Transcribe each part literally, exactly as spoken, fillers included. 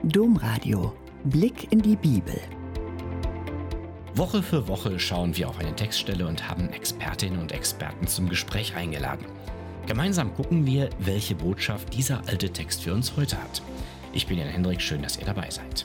Domradio. Blick in die Bibel. Woche für Woche schauen wir auf eine Textstelle und haben Expertinnen und Experten zum Gespräch eingeladen. Gemeinsam gucken wir, welche Botschaft dieser alte Text für uns heute hat. Ich bin Jan Hendrik, schön, dass ihr dabei seid.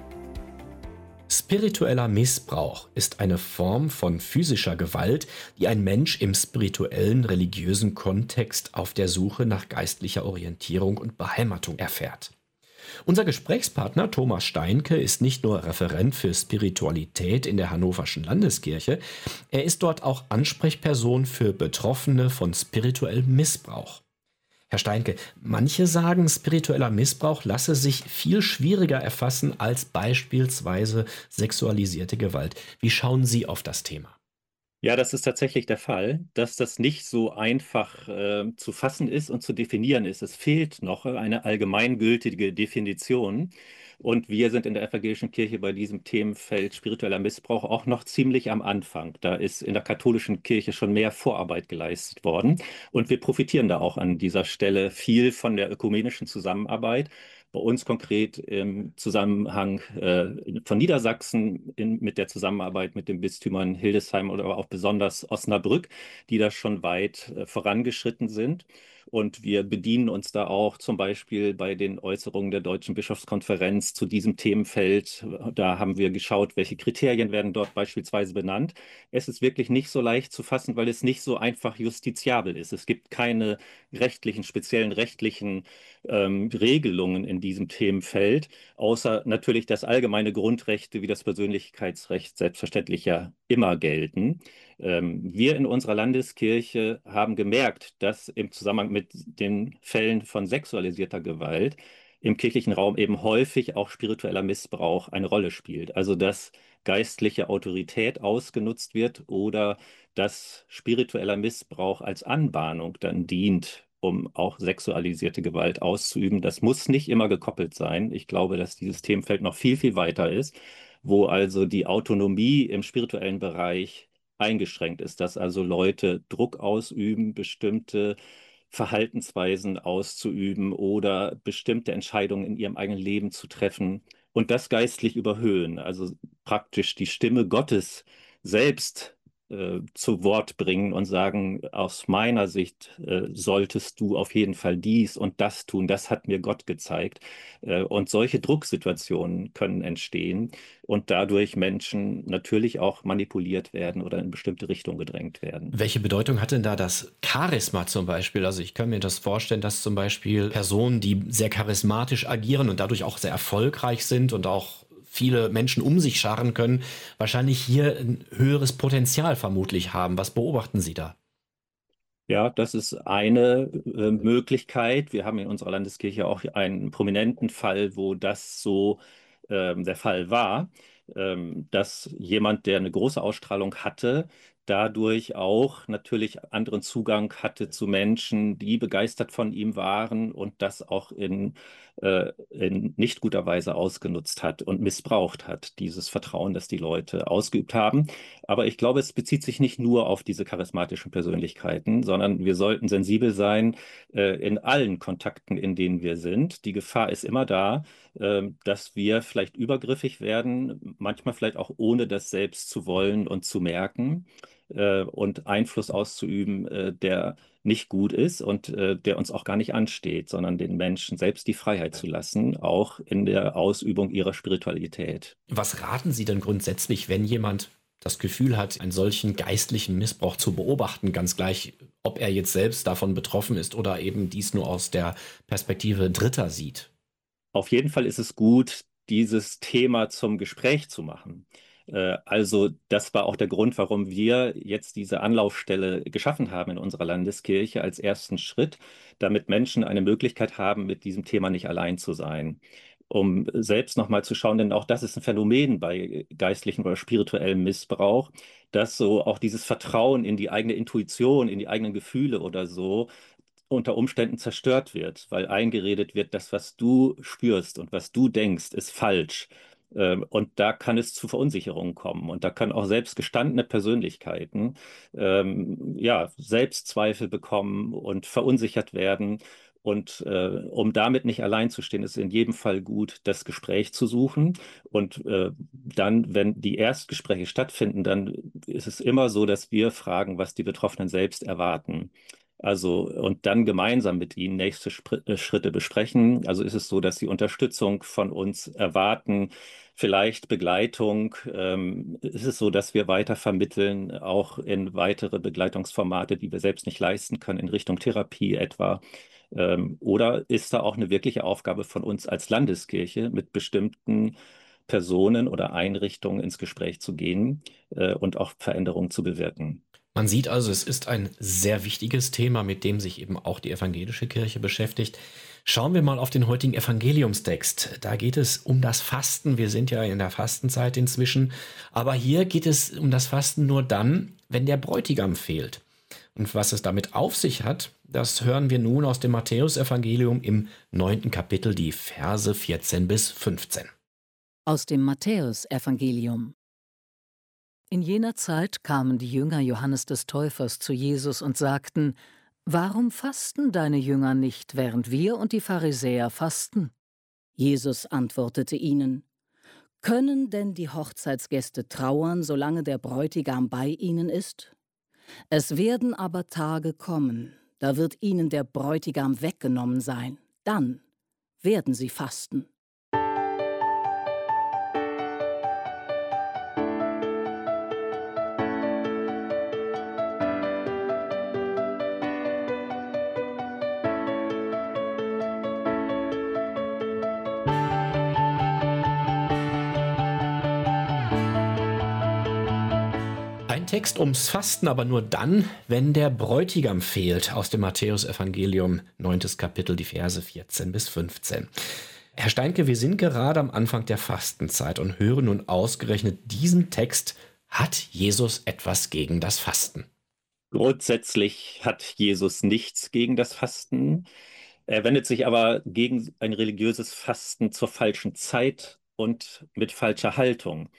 Spiritueller Missbrauch ist eine Form von physischer Gewalt, die ein Mensch im spirituellen, religiösen Kontext auf der Suche nach geistlicher Orientierung und Beheimatung erfährt. Unser Gesprächspartner Thomas Steinke ist nicht nur Referent für Spiritualität in der Hannoverschen Landeskirche, er ist dort auch Ansprechperson für Betroffene von spirituellem Missbrauch. Herr Steinke, manche sagen, spiritueller Missbrauch lasse sich viel schwieriger erfassen als beispielsweise sexualisierte Gewalt. Wie schauen Sie auf das Thema? Ja, das ist tatsächlich der Fall, dass das nicht so einfach äh, zu fassen ist und zu definieren ist. Es fehlt noch eine allgemeingültige Definition. Und wir sind in der evangelischen Kirche bei diesem Themenfeld spiritueller Missbrauch auch noch ziemlich am Anfang. Da ist in der katholischen Kirche schon mehr Vorarbeit geleistet worden. Und wir profitieren da auch an dieser Stelle viel von der ökumenischen Zusammenarbeit. Bei uns konkret im Zusammenhang äh, von Niedersachsen in, mit der Zusammenarbeit mit den Bistümern Hildesheim oder auch besonders Osnabrück, die da schon weit äh, vorangeschritten sind. Und wir bedienen uns da auch zum Beispiel bei den Äußerungen der Deutschen Bischofskonferenz zu diesem Themenfeld. Da haben wir geschaut, welche Kriterien werden dort beispielsweise benannt. Es ist wirklich nicht so leicht zu fassen, weil es nicht so einfach justiziabel ist. Es gibt keine rechtlichen, speziellen rechtlichen ähm, Regelungen in diesem Themenfeld, außer natürlich, dass allgemeine Grundrechte wie das Persönlichkeitsrecht selbstverständlich ja immer gelten. Ähm, wir in unserer Landeskirche haben gemerkt, dass im Zusammenhang mit den Fällen von sexualisierter Gewalt im kirchlichen Raum eben häufig auch spiritueller Missbrauch eine Rolle spielt. Also dass geistliche Autorität ausgenutzt wird oder dass spiritueller Missbrauch als Anbahnung dann dient, um auch sexualisierte Gewalt auszuüben. Das muss nicht immer gekoppelt sein. Ich glaube, dass dieses Themenfeld noch viel, viel weiter ist, wo also die Autonomie im spirituellen Bereich eingeschränkt ist, dass also Leute Druck ausüben, bestimmte Verhaltensweisen auszuüben oder bestimmte Entscheidungen in ihrem eigenen Leben zu treffen und das geistlich überhöhen, also praktisch die Stimme Gottes selbst äh, zu Wort bringen und sagen, aus meiner Sicht äh, solltest du auf jeden Fall dies und das tun, das hat mir Gott gezeigt. Äh, und solche Drucksituationen können entstehen und dadurch Menschen natürlich auch manipuliert werden oder in bestimmte Richtungen gedrängt werden. Welche Bedeutung hat denn da das Charisma zum Beispiel? Also ich kann mir das vorstellen, dass zum Beispiel Personen, die sehr charismatisch agieren und dadurch auch sehr erfolgreich sind und auch viele Menschen um sich scharen können, wahrscheinlich hier ein höheres Potenzial vermutlich haben. Was beobachten Sie da? Ja, das ist eine äh, Möglichkeit. Wir haben in unserer Landeskirche auch einen prominenten Fall, wo das so ähm, der Fall war, ähm, dass jemand, der eine große Ausstrahlung hatte, dadurch auch natürlich anderen Zugang hatte zu Menschen, die begeistert von ihm waren und das auch in, äh, in nicht guter Weise ausgenutzt hat und missbraucht hat, dieses Vertrauen, das die Leute ausgeübt haben. Aber ich glaube, es bezieht sich nicht nur auf diese charismatischen Persönlichkeiten, sondern wir sollten sensibel sein äh, in allen Kontakten, in denen wir sind. Die Gefahr ist immer da, äh, dass wir vielleicht übergriffig werden, manchmal vielleicht auch ohne das selbst zu wollen und zu merken äh, und Einfluss auszuüben, äh, der nicht gut ist und äh, der uns auch gar nicht ansteht, sondern den Menschen selbst die Freiheit zu lassen, auch in der Ausübung ihrer Spiritualität. Was raten Sie denn grundsätzlich, wenn jemand das Gefühl hat, einen solchen geistlichen Missbrauch zu beobachten, ganz gleich, ob er jetzt selbst davon betroffen ist oder eben dies nur aus der Perspektive Dritter sieht? Auf jeden Fall ist es gut, dieses Thema zum Gespräch zu machen. Äh, Also das war auch der Grund, warum wir jetzt diese Anlaufstelle geschaffen haben in unserer Landeskirche als ersten Schritt, damit Menschen eine Möglichkeit haben, mit diesem Thema nicht allein zu sein. Um selbst nochmal zu schauen, denn auch das ist ein Phänomen bei geistlichem oder spirituellem Missbrauch, dass so auch dieses Vertrauen in die eigene Intuition, in die eigenen Gefühle oder so unter Umständen zerstört wird, weil eingeredet wird, das, was du spürst und was du denkst, ist falsch. Ähm, Und da kann es zu Verunsicherungen kommen. Und da können auch selbst gestandene Persönlichkeiten ähm, ja, Selbstzweifel bekommen und verunsichert werden Und äh, um damit nicht allein zu stehen, ist es in jedem Fall gut, das Gespräch zu suchen. Und äh, dann, wenn die Erstgespräche stattfinden, dann ist es immer so, dass wir fragen, was die Betroffenen selbst erwarten. Also, und dann gemeinsam mit ihnen nächste Spr äh, Schritte besprechen. Also ist es so, dass sie Unterstützung von uns erwarten, vielleicht Begleitung. Ähm, ist es so, dass wir weiter vermitteln, auch in weitere Begleitungsformate, die wir selbst nicht leisten können, in Richtung Therapie etwa. Ähm, oder ist da auch eine wirkliche Aufgabe von uns als Landeskirche, mit bestimmten Personen oder Einrichtungen ins Gespräch zu gehen äh, und auch Veränderungen zu bewirken? Man sieht also, es ist ein sehr wichtiges Thema, mit dem sich eben auch die evangelische Kirche beschäftigt. Schauen wir mal auf den heutigen Evangeliumstext. Da geht es um das Fasten. Wir sind ja in der Fastenzeit inzwischen. Aber hier geht es um das Fasten nur dann, wenn der Bräutigam fehlt. Und was es damit auf sich hat, das hören wir nun aus dem Matthäusevangelium im neunten Kapitel, die Verse vierzehn bis fünfzehn. Aus dem Matthäusevangelium. In jener Zeit kamen die Jünger Johannes des Täufers zu Jesus und sagten: Warum fasten deine Jünger nicht, während wir und die Pharisäer fasten? Jesus antwortete ihnen: Können denn die Hochzeitsgäste trauern, solange der Bräutigam bei ihnen ist? Es werden aber Tage kommen, da wird ihnen der Bräutigam weggenommen sein. Dann werden sie fasten. Ein Text ums Fasten, aber nur dann, wenn der Bräutigam fehlt, aus dem Matthäusevangelium, neuntes Kapitel, die Verse vierzehn bis fünfzehn. Herr Steinke, wir sind gerade am Anfang der Fastenzeit und hören nun ausgerechnet diesen Text. Hat Jesus etwas gegen das Fasten? Grundsätzlich hat Jesus nichts gegen das Fasten. Er wendet sich aber gegen ein religiöses Fasten zur falschen Zeit und mit falscher Haltung.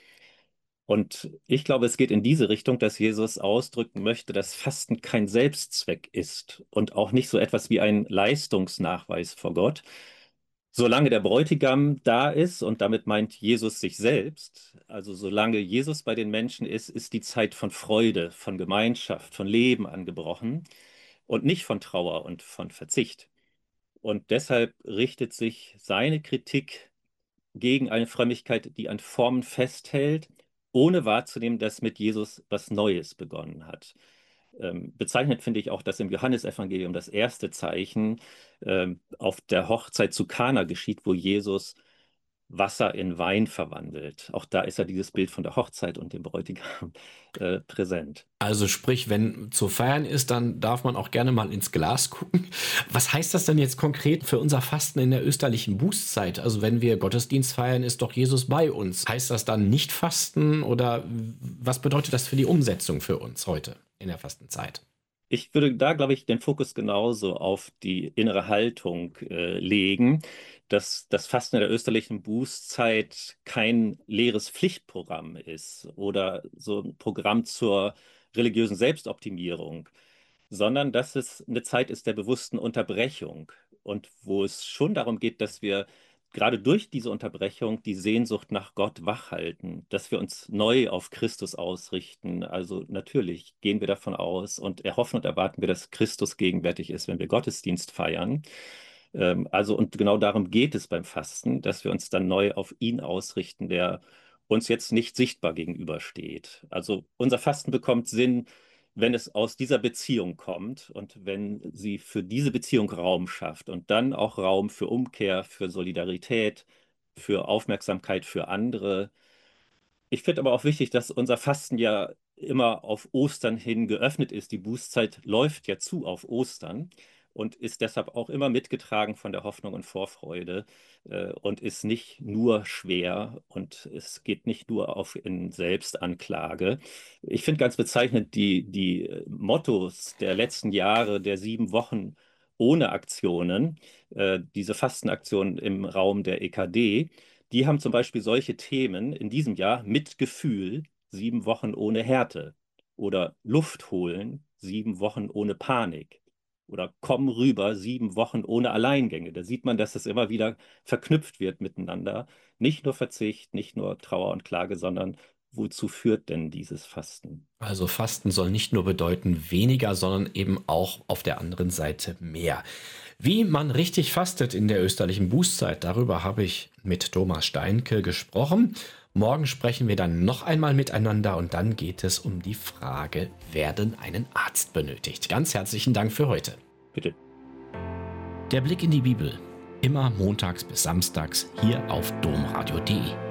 Und ich glaube, es geht in diese Richtung, dass Jesus ausdrücken möchte, dass Fasten kein Selbstzweck ist und auch nicht so etwas wie ein Leistungsnachweis vor Gott. Solange der Bräutigam da ist, und damit meint Jesus sich selbst, also solange Jesus bei den Menschen ist, ist die Zeit von Freude, von Gemeinschaft, von Leben angebrochen und nicht von Trauer und von Verzicht. Und deshalb richtet sich seine Kritik gegen eine Frömmigkeit, die an Formen festhält, ohne wahrzunehmen, dass mit Jesus was Neues begonnen hat. Ähm, bezeichnend finde ich auch, dass im Johannesevangelium das erste Zeichen ähm, auf der Hochzeit zu Kana geschieht, wo Jesus Wasser in Wein verwandelt. Auch da ist ja dieses Bild von der Hochzeit und dem Bräutigam äh, präsent. Also sprich, wenn zu feiern ist, dann darf man auch gerne mal ins Glas gucken. Was heißt das denn jetzt konkret für unser Fasten in der österlichen Bußzeit? Also wenn wir Gottesdienst feiern, ist doch Jesus bei uns. Heißt das dann nicht Fasten oder was bedeutet das für die Umsetzung für uns heute in der Fastenzeit? Ich würde da, glaube ich, den Fokus genauso auf die innere Haltung äh, legen, dass das Fasten in der österlichen Bußzeit kein leeres Pflichtprogramm ist oder so ein Programm zur religiösen Selbstoptimierung, sondern dass es eine Zeit ist der bewussten Unterbrechung und wo es schon darum geht, dass wir gerade durch diese Unterbrechung die Sehnsucht nach Gott wachhalten, dass wir uns neu auf Christus ausrichten. Also natürlich gehen wir davon aus und erhoffen und erwarten wir, dass Christus gegenwärtig ist, wenn wir Gottesdienst feiern. Ähm, also und genau darum geht es beim Fasten, dass wir uns dann neu auf ihn ausrichten, der uns jetzt nicht sichtbar gegenübersteht. Also unser Fasten bekommt Sinn, wenn es aus dieser Beziehung kommt und wenn sie für diese Beziehung Raum schafft und dann auch Raum für Umkehr, für Solidarität, für Aufmerksamkeit für andere. Ich finde aber auch wichtig, dass unser Fasten ja immer auf Ostern hin geöffnet ist. Die Bußzeit läuft ja zu auf Ostern und ist deshalb auch immer mitgetragen von der Hoffnung und Vorfreude äh, und ist nicht nur schwer und es geht nicht nur auf in Selbstanklage. Ich finde ganz bezeichnend die, die äh, Mottos der letzten Jahre, der sieben Wochen ohne Aktionen, äh, diese Fastenaktionen im Raum der E K D. Die haben zum Beispiel solche Themen in diesem Jahr: Mitgefühl, sieben Wochen ohne Härte oder Luft holen, sieben Wochen ohne Panik oder komm rüber, sieben Wochen ohne Alleingänge. Da sieht man, dass es immer wieder verknüpft wird miteinander. Nicht nur Verzicht, nicht nur Trauer und Klage, sondern wozu führt denn dieses Fasten? Also Fasten soll nicht nur bedeuten weniger, sondern eben auch auf der anderen Seite mehr. Wie man richtig fastet in der österlichen Bußzeit, darüber habe ich mit Thomas Steinke gesprochen. Morgen sprechen wir dann noch einmal miteinander und dann geht es um die Frage, wer denn einen Arzt benötigt. Ganz herzlichen Dank für heute. Bitte. Der Blick in die Bibel. Immer montags bis samstags hier auf domradio punkt de.